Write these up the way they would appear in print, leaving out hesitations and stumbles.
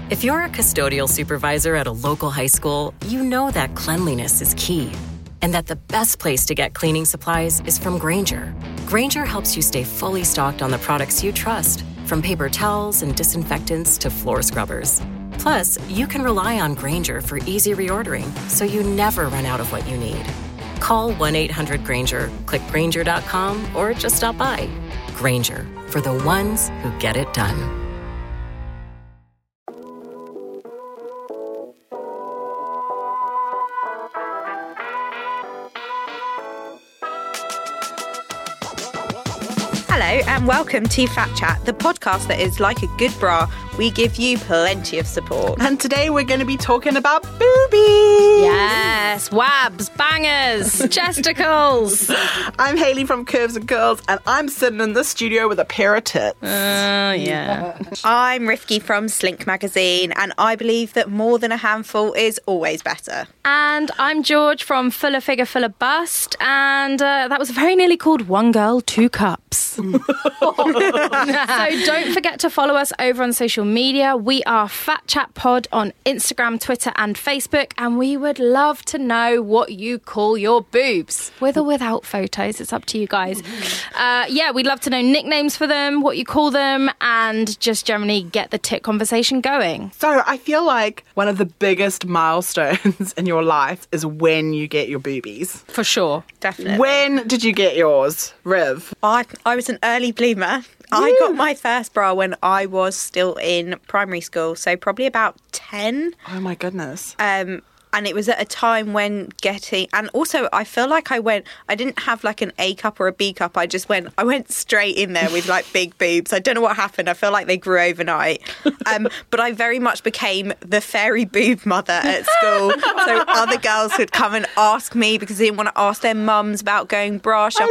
If you're a custodial supervisor at a local high school, you know that cleanliness is key. And that the best place to get cleaning supplies is from Grainger. Grainger helps you stay fully stocked on the products you trust, from paper towels and disinfectants to floor scrubbers. Plus, you can rely on Grainger for easy reordering, so you never run out of what you need. Call 1-800-GRAINGER, click Grainger.com, or just stop by. Grainger, for the ones who get it done. Hello and welcome to Fat Chat, the podcast that is like a good bra. We give you plenty of support. And today we're going to be talking about boobies. Yes, wabs, bangers, chesticles. I'm Hayley from Curves and Curls, and I'm sitting in the studio with a pair of tits. Yeah. I'm Rifki from Slink Magazine, and I believe that more than a handful is always better. And I'm George from Fuller Figure, Fuller Bust, and that was very nearly called One Girl, Two Cups. So don't forget to follow us over on social media. We are Fat Chat Pod on Instagram, Twitter and Facebook, and we would love to know what you call your boobs. With or without photos, it's up to you guys. We'd love to know nicknames for them, what you call them, and just generally get the tit conversation going. So I feel like one of the biggest milestones in your life is when you get your boobies. For sure. Definitely. When did you get yours, Riv? I was an early bloomer. I got my first bra when I was still in primary school, so probably about 10. Oh my goodness. And it was at a time when and also I feel like I didn't have like an A cup or a B cup. I went straight in there with like big boobs. I don't know what happened. I feel like they grew overnight. But I very much became the fairy boob mother at school. So other girls would come and ask me because they didn't want to ask their mums about going bra shopping.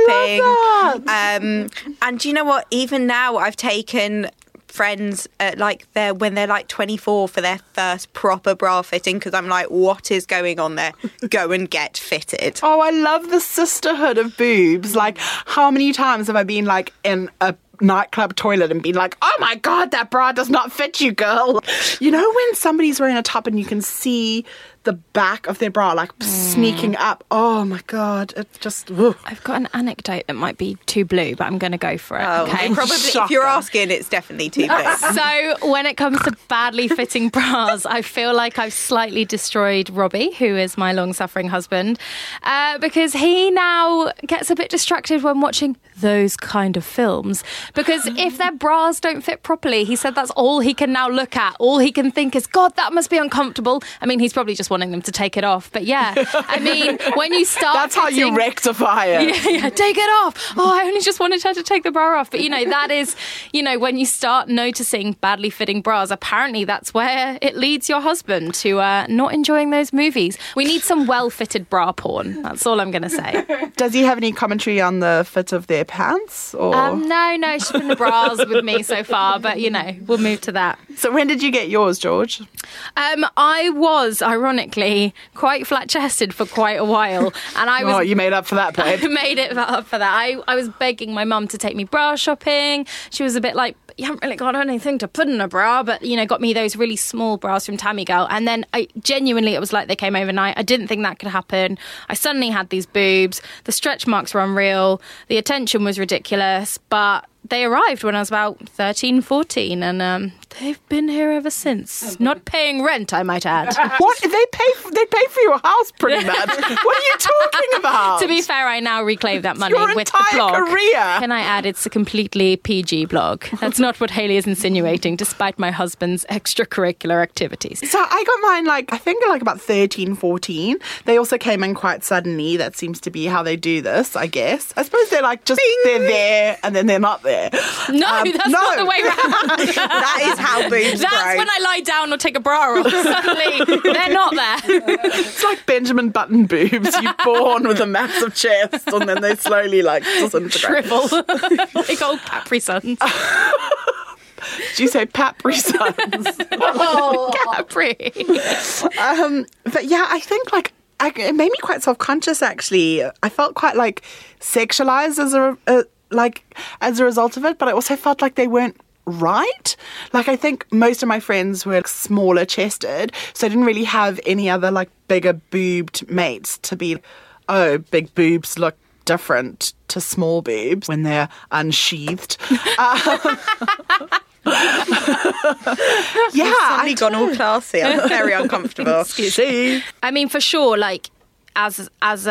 I love that. And do you know what? Even now I've taken friends when they're like 24 for their first proper bra fitting because I'm like, what is going on there? Go and get fitted. Oh, I love the sisterhood of boobs. Like, how many times have I been like in a nightclub toilet and been like, oh my God, that bra does not fit you, girl. You know when somebody's wearing a top and you can see the back of their bra like sneaking up? Oh my God, it's just... Ugh. I've got an anecdote that might be too blue, but I'm going to go for it. Okay, probably. Shocker. If you're asking, it's definitely too blue. So when it comes to badly fitting bras, I feel like I've slightly destroyed Robbie, who is my long-suffering husband, because he now gets a bit distracted when watching those kind of films. Because if their bras don't fit properly, he said that's all he can now look at. All he can think is, God, that must be uncomfortable. I mean, he's probably just wanting them to take it off. But yeah, I mean, when you start... That's how you rectify it. Yeah, take it off. Oh, I only just wanted her to take the bra off. But, that is, when you start noticing badly fitting bras, apparently that's where it leads your husband to not enjoying those movies. We need some well-fitted bra porn. That's all I'm going to say. Does he have any commentary on the fit of their pants? Or? No, she's been the bras with me so far, but, we'll move to that. So when did you get yours, George? I was, ironically, quite flat-chested for quite a while. And I was... Oh, you made up for that, babe. I made it up for that. I was begging my mum to take me bra shopping. She was a bit like, you haven't really got anything to put in a bra, but, got me those really small bras from Tammy Girl. And then it was like they came overnight. I didn't think that could happen. I suddenly had these boobs. The stretch marks were unreal. The attention was ridiculous, but they arrived when I was about 13, 14, and they've been here ever since. Not paying rent, I might add. What? They pay for your house, pretty much. What are you talking about? To be fair, I now reclaim that money your with the entire blog. Career. Can I add, it's a completely PG blog. That's not what Hayley is insinuating, despite my husband's extracurricular activities. So I got mine, I think about 13, 14. They also came in quite suddenly. That seems to be how they do this, I guess. I suppose they're they're there and then they're not there. No, that's not the way around. That is how boobs That's grow. when I lie down or take a bra off. Suddenly, they're not there. It's like Benjamin Button boobs. You're born with a massive chest and then they slowly disintegrate. Shrivel. Like old Capri Suns. Did you say Capri Suns? Oh, Capri. But yeah, I think it made me quite self-conscious, actually. I felt quite sexualized as a result of it, but I also felt like they weren't right. Like, I think most of my friends were smaller chested, so I didn't really have any other like bigger boobed mates to be, oh, big boobs look different to small boobs when they're unsheathed. Suddenly gone all classy. I'm very uncomfortable. See? I mean, for sure, like as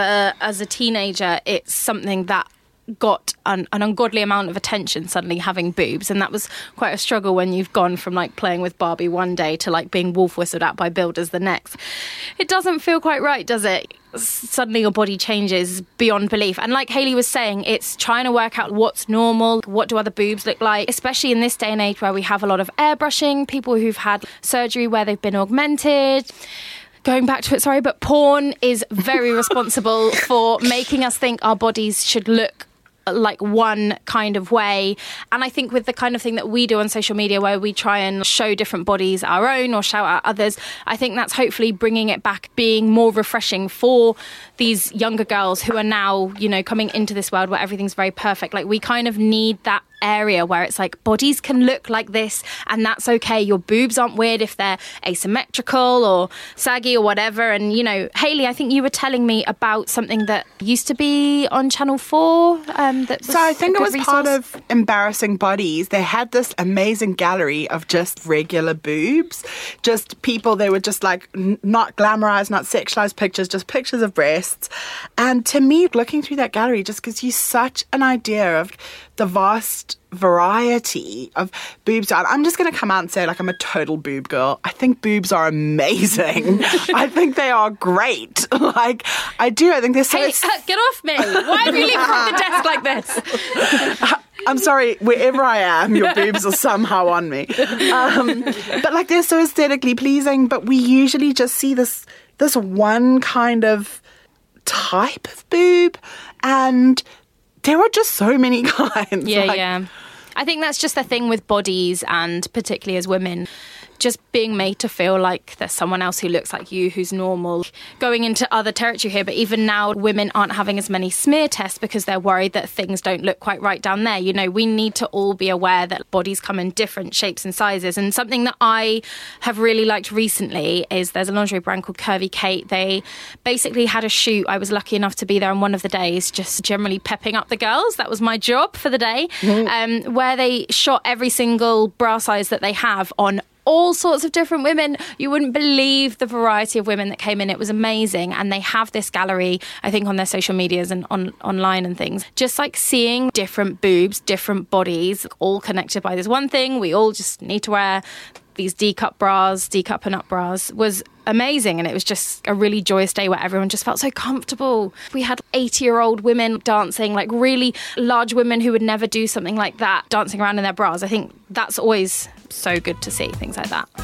a teenager, it's something that got an ungodly amount of attention suddenly having boobs, and that was quite a struggle when you've gone from like playing with Barbie one day to like being wolf whistled at by builders the next. It doesn't feel quite right, does it? Suddenly your body changes beyond belief. And like Hayley was saying, it's trying to work out what's normal, what do other boobs look like, especially in this day and age where we have a lot of airbrushing, people who've had surgery where they've been augmented. Going back to it, sorry, but porn is very responsible for making us think our bodies should look like one kind of way. And I think with the kind of thing that we do on social media where we try and show different bodies our own or shout out others, I think that's hopefully bringing it back, being more refreshing for these younger girls who are now, you know, coming into this world where everything's very perfect. Like, we kind of need that area where it's like bodies can look like this and that's okay. Your boobs aren't weird if they're asymmetrical or saggy or whatever. And, you know, Hayley, I think you were telling me about something that used to be on Channel 4. So I think it was part of Embarrassing Bodies. They had this amazing gallery of just regular boobs, just people, they were just like not glamorized, not sexualized pictures, just pictures of breasts. And to me, looking through that gallery just gives you such an idea of the vast variety of boobs. I'm just going to come out and say, like, I'm a total boob girl. I think boobs are amazing. I think they are great. Like, I do. I think they're so... Hey, get off me. Why have you leaving from the desk like this? I'm sorry, wherever I am, your boobs are somehow on me. But, like, they're so aesthetically pleasing, but we usually just see this one kind of type of boob, and there are just so many kinds. Yeah. I think that's just the thing with bodies, and particularly as women, just being made to feel like there's someone else who looks like you, who's normal. Going into other territory here, but even now women aren't having as many smear tests because they're worried that things don't look quite right down there. You know, we need to all be aware that bodies come in different shapes and sizes. And something that I have really liked recently is there's a lingerie brand called Curvy Kate. They basically had a shoot. I was lucky enough to be there on one of the days, just generally pepping up the girls. That was my job for the day, where they shot every single bra size that they have on all sorts of different women. You wouldn't believe the variety of women that came in. It was amazing. And they have this gallery, I think, on their social medias and online and things. Just like seeing different boobs, different bodies, all connected by this one thing. We all just need to wear these D-cup bras, D-cup and up bras, was amazing. And it was just a really joyous day where everyone just felt so comfortable. We had 80-year-old women dancing, like really large women who would never do something like that, dancing around in their bras. I think that's always so good to see, things like that.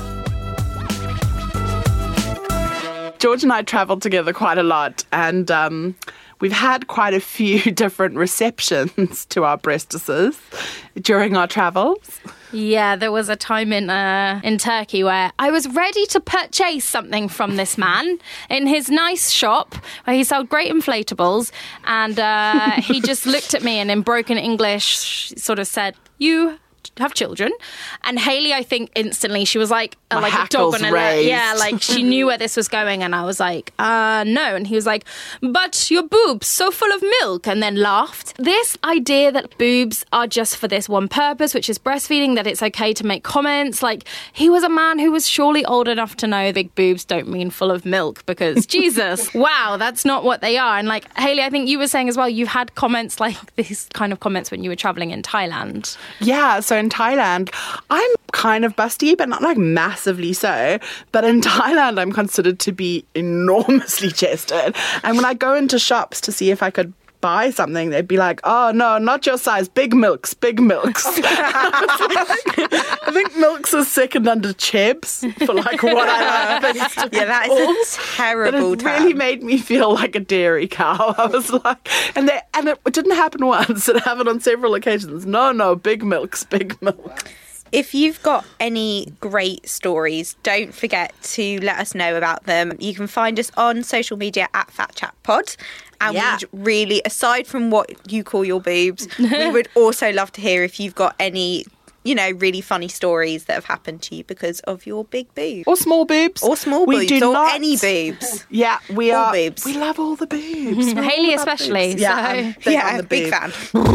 George and I travelled together quite a lot, and we've had quite a few different receptions to our breastises during our travels. Yeah, there was a time in Turkey where I was ready to purchase something from this man in his nice shop where he sold great inflatables, and he just looked at me and in broken English sort of said, "You have children?" And Hayley, I think instantly she was like a dog on a leash. Yeah, like she knew where this was going, and I was like, no. And he was like, "But your boobs so full of milk," and then laughed. This idea that boobs are just for this one purpose, which is breastfeeding, that it's okay to make comments. Like, he was a man who was surely old enough to know big boobs don't mean full of milk, because Jesus, wow, that's not what they are. And like, Hayley, I think you were saying as well, you've had comments like these kind of comments when you were traveling in Thailand. Yeah, so in Thailand, I'm kind of busty, but not like massively so. But in Thailand, I'm considered to be enormously chested. And when I go into shops to see if I could buy something, they'd be like, "Oh no, not your size, big milks." I think milks is second under chebs for like what I like things to be that called. is a terrible But it really made me feel like a dairy cow. I was like, and it didn't happen once, it happened on several occasions. No, big milks. If you've got any great stories, don't forget to let us know about them. You can find us on social media at Fat Chat Pod. And we'd really, aside from what you call your boobs, we would also love to hear if you've got any really funny stories that have happened to you because of your big boobs. Or small boobs. Or small We boobs. do Or not- any boobs. Yeah, we All are. boobs. We love all the boobs. We're Hayley all about especially, boobs. Yeah, so- I'm big on the big boob.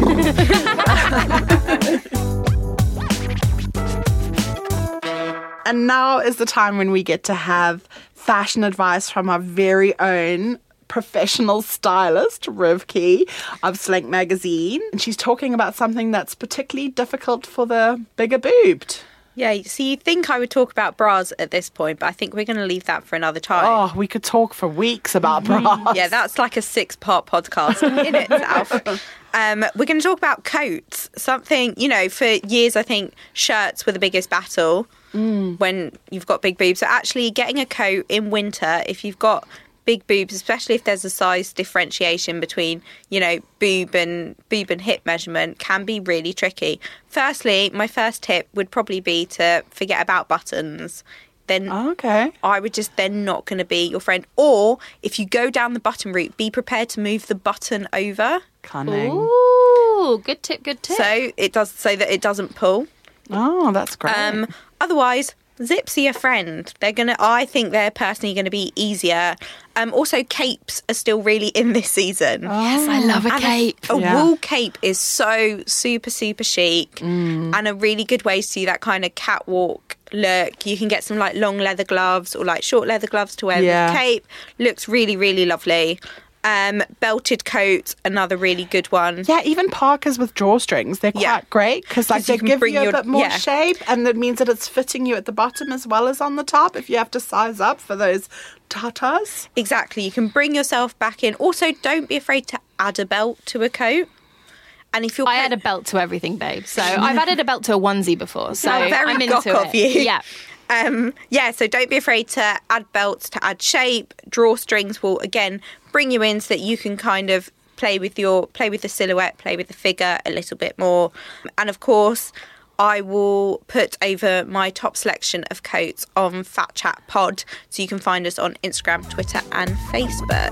fan. And now is the time when we get to have fashion advice from our very own professional stylist, Rivki of Slank Magazine. And she's talking about something that's particularly difficult for the bigger boobed. Yeah, so you think I would talk about bras at this point, but I think we're going to leave that for another time. Oh, we could talk for weeks about bras. Yeah, that's like a 6-part podcast in itself. We're going to talk about coats. Something, for years, I think shirts were the biggest battle when you've got big boobs. So actually getting a coat in winter, if you've got big boobs, especially if there's a size differentiation between, boob and hip measurement, can be really tricky. Firstly, my first tip would probably be to forget about buttons. Then Okay. I would just, they're not going to be your friend. Or if you go down the button route, be prepared to move the button over Cunning. Ooh, good tip, good tip. so that it doesn't pull. Oh, that's great. Otherwise, zips are your friend. I think they're personally going to be easier. Also, capes are still really in this season. Yes, I love a cape. A Yeah. wool cape is so super, super chic and a really good way to do that kind of catwalk look. You can get some like long leather gloves or like short leather gloves to wear Yeah. with cape. Looks really, really lovely. Belted coat, another really good one. Yeah, even parkas with drawstrings, they're Yeah. quite great because like 'Cause you they can give bring you a your- bit more yeah. shape, and that means that it's fitting you at the bottom as well as on the top if you have to size up for those tatas. Exactly. You can bring yourself back in. Also, don't be afraid to add a belt to a coat. And if you're I add a belt to everything, babe. So I've added a belt to a onesie before. So Oh, very I'm gawk into of it. you. Yeah. So don't be afraid to add belts, to add shape. Drawstrings will again bring you in so that you can kind of play with the silhouette, play with the figure a little bit more. And of course, I will put over my top selection of coats on Fat Chat Pod, so you can find us on Instagram, Twitter, and Facebook.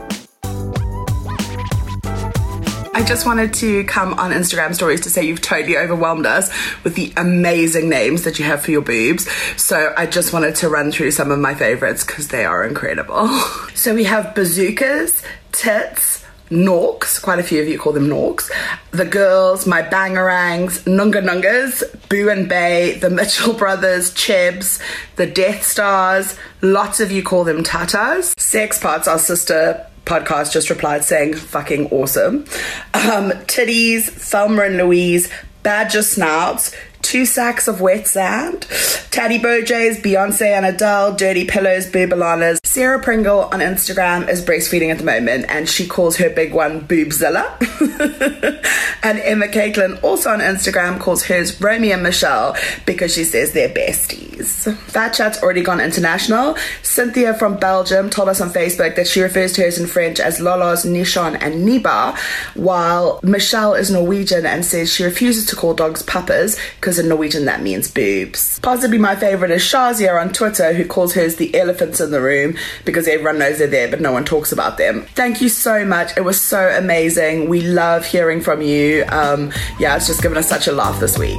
I just wanted to come on Instagram stories to say you've totally overwhelmed us with the amazing names that you have for your boobs. So I just wanted to run through some of my favorites because they are incredible. So we have bazookas, tits, Norks, quite a few of you call them Norks, the girls, my bangerangs, Nunga Nungas, Boo and Bay, the Mitchell brothers, Chebs, the Death Stars, lots of you call them Tatas. Sex Parts, our sister podcast, just replied saying fucking awesome. Titties, Thelma and Louise, Badger Snouts, 2 sacks of wet sand, Taddy Bojays, Beyonce and Adele, Dirty Pillows, Boobalanas. Sarah Pringle on Instagram is breastfeeding at the moment and she calls her big one Boobzilla. And Emma Caitlin also on Instagram calls hers Romy and Michelle because she says they're besties. Fat Chat's already gone international. Cynthia from Belgium told us on Facebook that she refers to hers in French as Lolos, Nishon and Niba, while Michelle is Norwegian and says she refuses to call dogs papas because in Norwegian that means boobs. Possibly my favourite is Shazia on Twitter, who calls hers the elephants in the room because everyone knows they're there but no one talks about them. Thank you so much. It was so amazing. We love hearing from you. It's just given us such a laugh this week.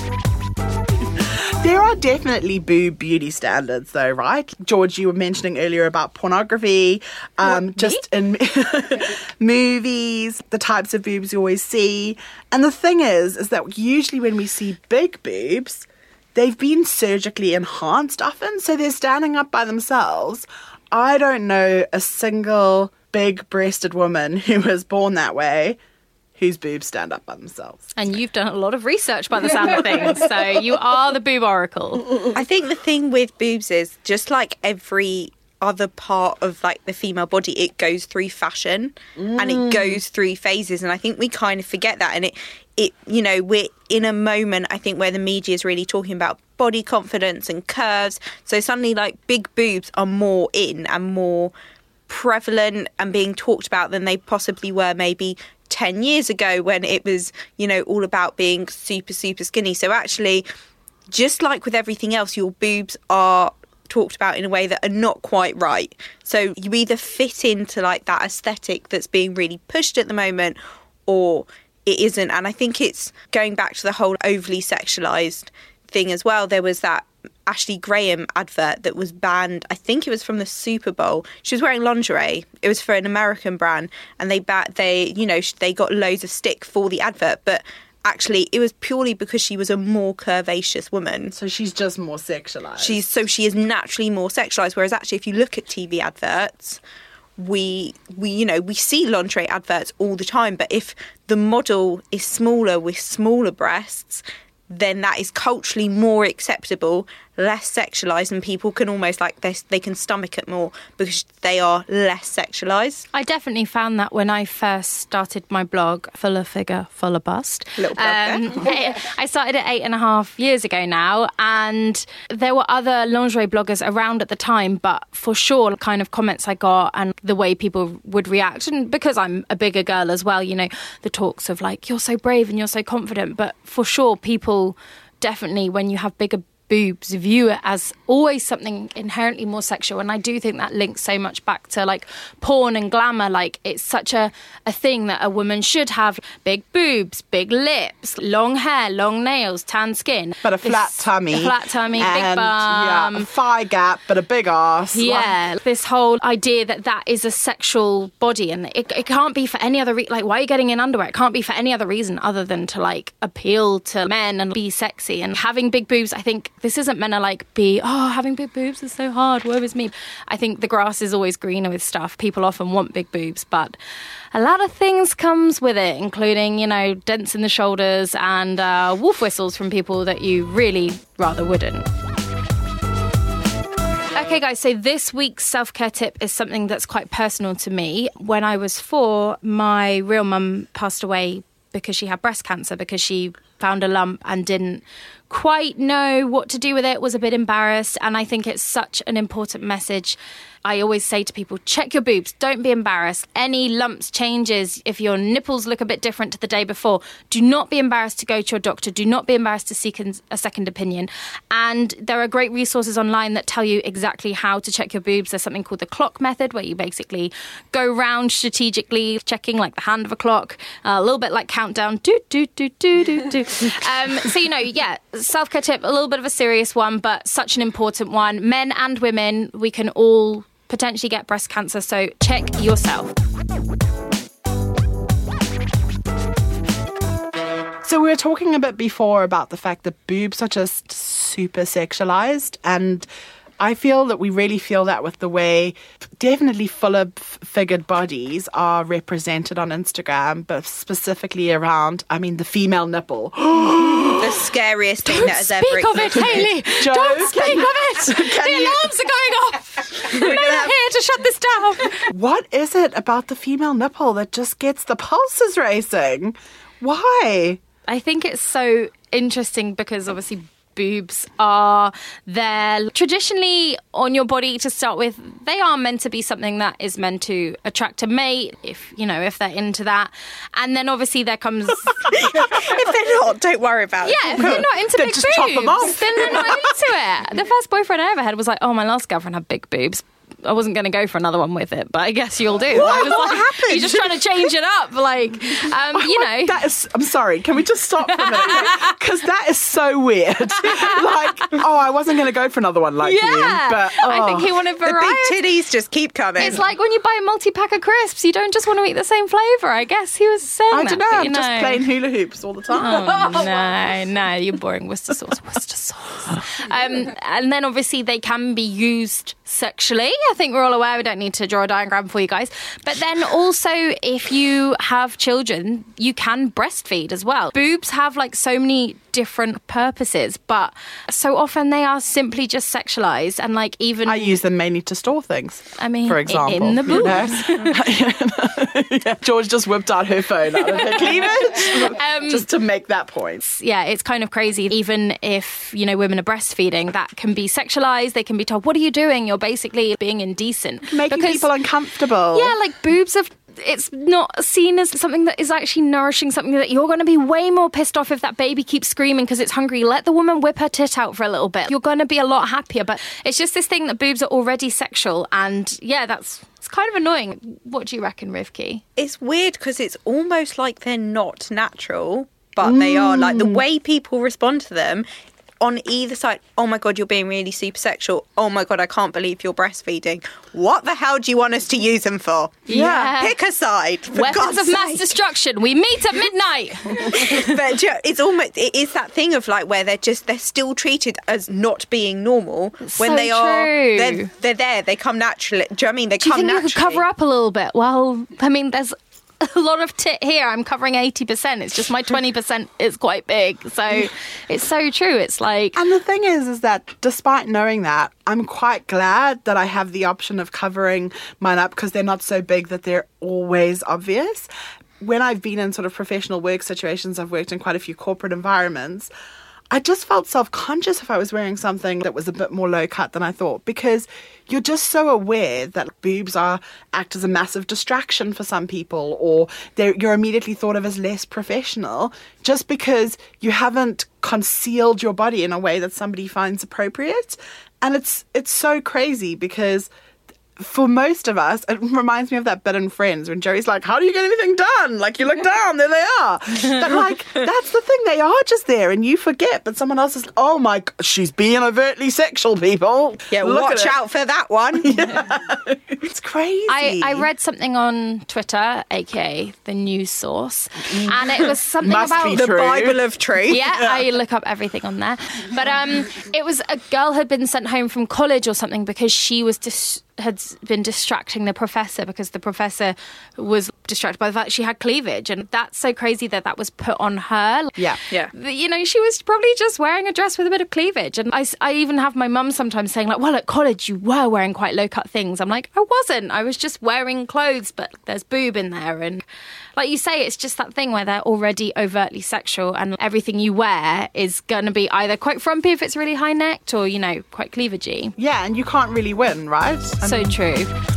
There are definitely boob beauty standards though, right? George, you were mentioning earlier about pornography, just in movies, the types of boobs you always see. And the thing is that usually when we see big boobs, they've been surgically enhanced often, so they're standing up by themselves. I don't know a single big-breasted woman who was born that way whose boobs stand up by themselves. And you've done a lot of research by the sound of things, so you are the boob oracle. I think the thing with boobs is just like every other part of like the female body, it goes through fashion and it goes through phases, and I think we kind of forget that. And it we're in a moment, I think, where the media is really talking about body confidence and curves, so suddenly like big boobs are more in and more prevalent and being talked about than they possibly were maybe 10 years ago when it was, all about being super, super skinny. So actually, just like with everything else, your boobs are talked about in a way that are not quite right. So you either fit into like that aesthetic that's being really pushed at the moment, or it isn't. And I think it's going back to the whole overly sexualized thing as well. There was that Ashley Graham advert that was banned. I think it was from the Super Bowl. She was wearing lingerie. It was for an American brand, and they got loads of stick for the advert, but actually it was purely because she was a more curvaceous woman. So she's just more sexualized. She is naturally more sexualized. Whereas actually, if you look at TV adverts, we see lingerie adverts all the time. But if the model is smaller with smaller breasts, then that is culturally more acceptable, less sexualized, and people can almost they can stomach it more because they are less sexualized. I definitely found that when I first started my blog, Fuller Figure, Fuller Bust. Little plug there. I started it 8.5 years ago now, and there were other lingerie bloggers around at the time, but for sure, the kind of comments I got and the way people would react, and because I'm a bigger girl as well, the talks of like, you're so brave and you're so confident, but for sure, people definitely, when you have bigger boobs, view it as always something inherently more sexual. And I do think that links so much back to like porn and glamour. Like, it's such a thing that a woman should have big boobs, big lips, long hair, long nails, tan skin, but a flat tummy, big bum, a thigh gap, but a big ass. Yeah, this whole idea that is a sexual body, and it can't be for any other reason. Like, why are you getting in underwear? It can't be for any other reason other than to like appeal to men and be sexy. And having big boobs, I think this isn't meant to like be, having big boobs is so hard, woe is me. I think the grass is always greener with stuff. People often want big boobs, but a lot of things comes with it, including, dents in the shoulders and wolf whistles from people that you really rather wouldn't. Okay, guys, so this week's self-care tip is something that's quite personal to me. When I was 4, my real mum passed away because she had breast cancer, because she found a lump and didn't quite know what to do with it, was a bit embarrassed. And I think it's such an important message. I always say to people, check your boobs. Don't be embarrassed. Any lumps, changes, if your nipples look a bit different to the day before, do not be embarrassed to go to your doctor. Do not be embarrassed to seek a second opinion. And there are great resources online that tell you exactly how to check your boobs. There's something called the clock method, where you basically go round strategically, checking like the hand of a clock, a little bit like countdown. Do, do, do, do, do, do. Self-care tip, a little bit of a serious one, but such an important one. Men and women, we can all potentially get breast cancer, so check yourself. So we were talking a bit before about the fact that boobs are just super sexualized, and I feel that we really feel that with the way definitely fuller-figured bodies are represented on Instagram, but specifically around, the female nipple. The scariest thing that has ever existed. Speak of it, Hayley. Don't speak of it. The alarms are going off. We're here to shut this down. What is it about the female nipple that just gets the pulses racing? Why? I think it's so interesting because obviously boobs are there traditionally on your body to start with. They are meant to be something that is meant to attract a mate, if they're into that. And then obviously there comes if they're not, don't worry about it. Yeah, if they're not into big just chop them off. boobs, then they're not into it. The first boyfriend I ever had was like, my last girlfriend had big boobs. I wasn't going to go for another one with it, but I guess you'll do. What happened? You're just trying to change it up, That is, I'm sorry, can we just stop for a minute? Because that is so weird. I wasn't going to go for another one like you. But I think he wanted variety. The big titties just keep coming. It's like when you buy a multi-pack of crisps, you don't just want to eat the same flavour. I guess he was saying I don't know, I'm just playing hula hoops all the time. No, you're boring. Worcester sauce. And then obviously they can be used sexually. I think we're all aware. We don't need to draw a diagram for you guys. But then also, if you have children, you can breastfeed as well. Boobs have so many different purposes, but so often they are simply just sexualized. And even I use them mainly to store things. For example, in the boobs. Yeah, George just whipped out her phone out of her cleavage just to make that point. Yeah, it's kind of crazy. Even if women are breastfeeding, that can be sexualized. They can be told, "What are you doing? You're basically being indecent," making people uncomfortable. Yeah, boobs have. It's not seen as something that is actually nourishing, something that you're going to be way more pissed off if that baby keeps screaming because it's hungry. Let the woman whip her tit out for a little bit. You're going to be a lot happier. But it's just this thing that boobs are already sexual. And yeah, that's It's kind of annoying. What do you reckon, Rivki? It's weird because it's almost like they're not natural, but they are. Like the way people respond to them on either side. Oh my God, you're being really super sexual. Oh my God, I can't believe you're breastfeeding. What the hell do you want us to use them for? Yeah. Pick a side. For Weapons God's of mass sake. destruction. We meet at midnight. But it is that thing of like where they're still treated as not being normal when so they are. true. They're there. They come naturally. Do you know what I mean? They Do you come think naturally. you could cover up a little bit? Well, I mean, there's a lot of tit here. I'm covering 80%. It's just my 20% is quite big. So it's so true. It's like... And the thing is that despite knowing that, I'm quite glad that I have the option of covering mine up because they're not so big that they're always obvious. When I've been in sort of professional work situations, I've worked in quite a few corporate environments, I just felt self-conscious if I was wearing something that was a bit more low cut than I thought, because you're just so aware that boobs act as a massive distraction for some people, or you're immediately thought of as less professional just because you haven't concealed your body in a way that somebody finds appropriate. And it's so crazy because for most of us, it reminds me of that bit in Friends when Joey's like, how do you get anything done? Like, you look down, there they are. But like, that's the thing, they are just there and you forget, but someone else is, oh my God, she's being overtly sexual, people. Yeah, Look watch out for that one. It's crazy. I read something on Twitter, aka the news source, and it was something Must about be The true. Bible of truth. Yeah, I look up everything on there. But it was a girl had been sent home from college or something because she was had been distracting the professor because the professor was distracted by the fact she had cleavage, and that's so crazy that was put on her. Yeah. You know, she was probably just wearing a dress with a bit of cleavage, and I even have my mum sometimes saying like, well, at college you were wearing quite low cut things. I'm like, I wasn't, I was just wearing clothes, but there's boob in there. And like you say, it's just that thing where they're already overtly sexual and everything you wear is going to be either quite frumpy if it's really high necked or, you know, quite cleavagey. Yeah, and you can't really win, right? So true.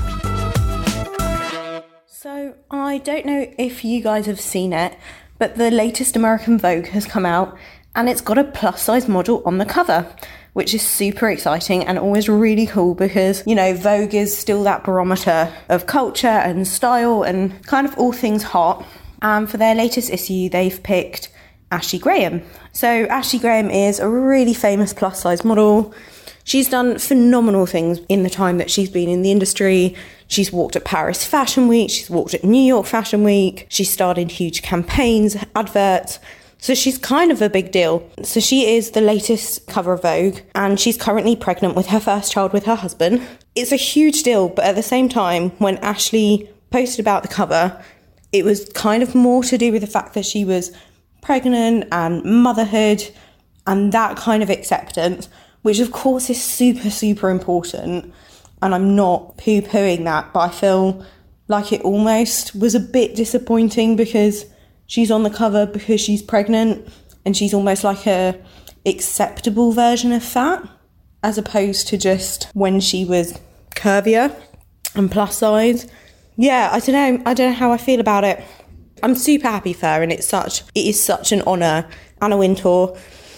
So I don't know if you guys have seen it, but the latest American Vogue has come out and it's got a plus size model on the cover, which is super exciting and always really cool because, you know, Vogue is still that barometer of culture and style and kind of all things hot. And for their latest issue, they've picked Ashley Graham. So Ashley Graham is a really famous plus size model. She's done phenomenal things in the time that she's been in the industry. She's walked at Paris Fashion Week, she's walked at New York Fashion Week, she starred in huge campaigns, adverts. So she's kind of a big deal. So she is the latest cover of Vogue and she's currently pregnant with her first child with her husband. It's a huge deal, but at the same time, when Ashley posted about the cover, it was kind of more to do with the fact that she was pregnant and motherhood and that kind of acceptance, which of course is super, super important. And I'm not poo-pooing that, but I feel like it almost was a bit disappointing because she's on the cover because she's pregnant and she's almost like a acceptable version of fat, as opposed to just when she was curvier and plus size. Yeah, I don't know how I feel about it. I'm super happy for her and it is such an honour. Anna Wintour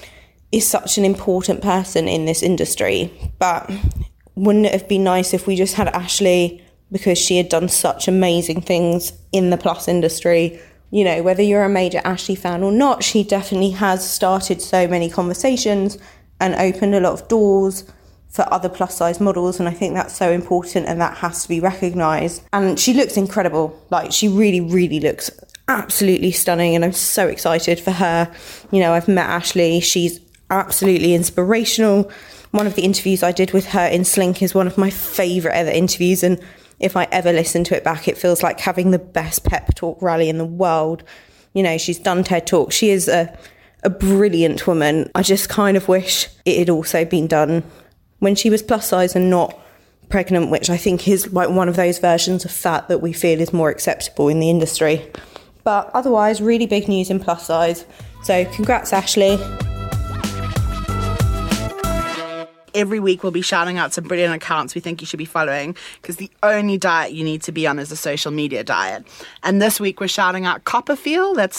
is such an important person in this industry, but wouldn't it have been nice if we just had Ashley because she had done such amazing things in the plus industry? You know, whether you're a major Ashley fan or not, she definitely has started so many conversations and opened a lot of doors for other plus size models, and I think that's so important and that has to be recognised. And she looks incredible. Like, she really, really looks absolutely stunning and I'm so excited for her. You know, I've met Ashley. She's absolutely inspirational. One of the interviews I did with her in Slink is one of my favourite ever interviews, and if I ever listen to it back, it feels like having the best pep talk rally in the world. You know, she's done TED Talk. She is a brilliant woman. I just kind of wish it had also been done when she was plus size and not pregnant, which I think is like one of those versions of fat that we feel is more acceptable in the industry. But otherwise, really big news in plus size. So congrats, Ashley. every week we'll be shouting out some brilliant accounts we think you should be following, because the only diet you need to be on is a social media diet. And this week we're shouting out Copperfeel. That's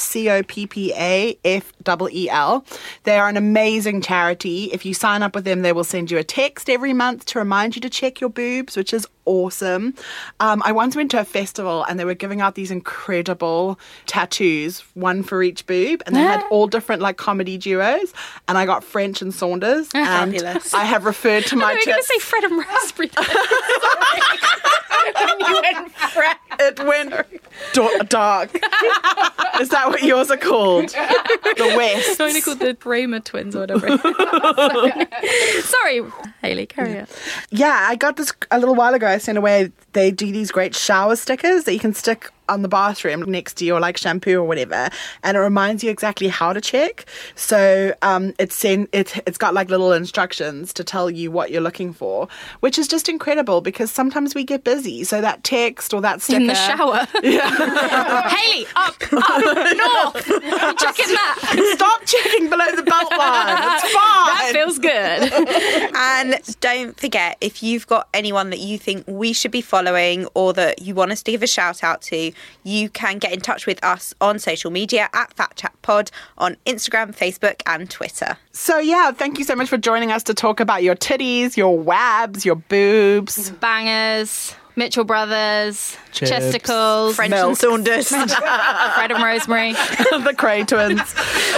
COPPAFEEL. They are an amazing charity. If you sign up with them, they will send you a text every month to remind you to check your boobs, which is awesome. I once went to a festival and they were giving out these incredible tattoos, one for each boob, and they had all different like comedy duos, and I got French and Saunders, and Fabulous. I have referred to my We're going to tits. say Fred and Raspberry. It went dark. Is that what yours are called? The West. Only called the Bramer twins or whatever. Sorry, Hayley, carry on. Yeah, I got this a little while ago. I sent away, they do these great shower stickers that you can stick on the bathroom next to your like shampoo or whatever, and it reminds you exactly how to check. So it's got like little instructions to tell you what you're looking for, which is just incredible because sometimes we get busy. So that text or that sticker In the shower. Hayley, up, north. Checking that. Stop checking below the belt line. It's fine. That feels good. And don't forget, if you've got anyone that you think we should be following or that you want us to give a shout out to, you can get in touch with us on social media at Fat Chat Pod on Instagram, Facebook and Twitter. So yeah, thank you so much for joining us to talk about your titties, your wabs, your boobs. Bangers, Mitchell Brothers, Chips. Chesticles, French and Saunders. Fred and Rosemary. The Cray twins.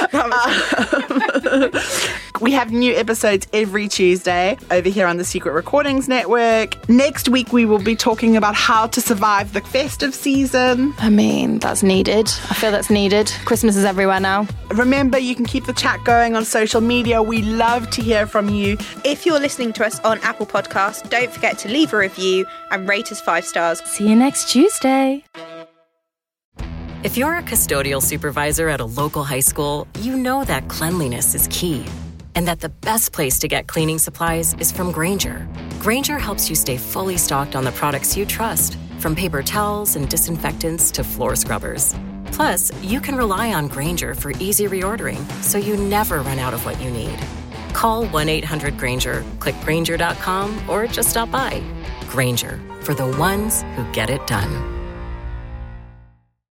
We have new episodes every Tuesday over here on the Secret Recordings Network. Next week we will be talking about how to survive the festive season. I mean, that's needed. I feel that's needed. Christmas is everywhere now. Remember, you can keep the chat going on social media. We love to hear from you. If you're listening to us on Apple Podcasts, don't forget to leave a review and rate us 5 stars. See you next Tuesday. If you're a custodial supervisor at a local high school, you know that cleanliness is key, and that the best place to get cleaning supplies is from Grainger. Grainger helps you stay fully stocked on the products you trust, from paper towels and disinfectants to floor scrubbers. Plus, you can rely on Grainger for easy reordering, so you never run out of what you need. Call 1-800-GRAINGER, click Grainger.com, or just stop by. Grainger, for the ones who get it done.